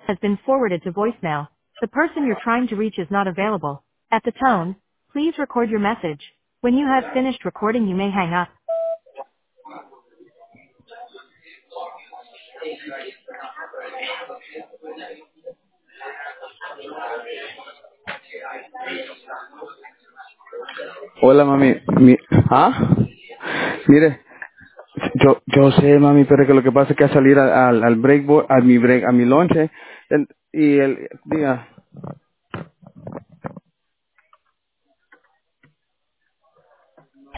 has been forwarded to voicemail. The person you're trying to reach is not available. At the tone, please record your message. When you have finished recording, you may hang up. Hola, mami. ¿Ah? Mire, yo sé, mami, pero que lo que pasa es que al salir al break, a mi lonche, diga.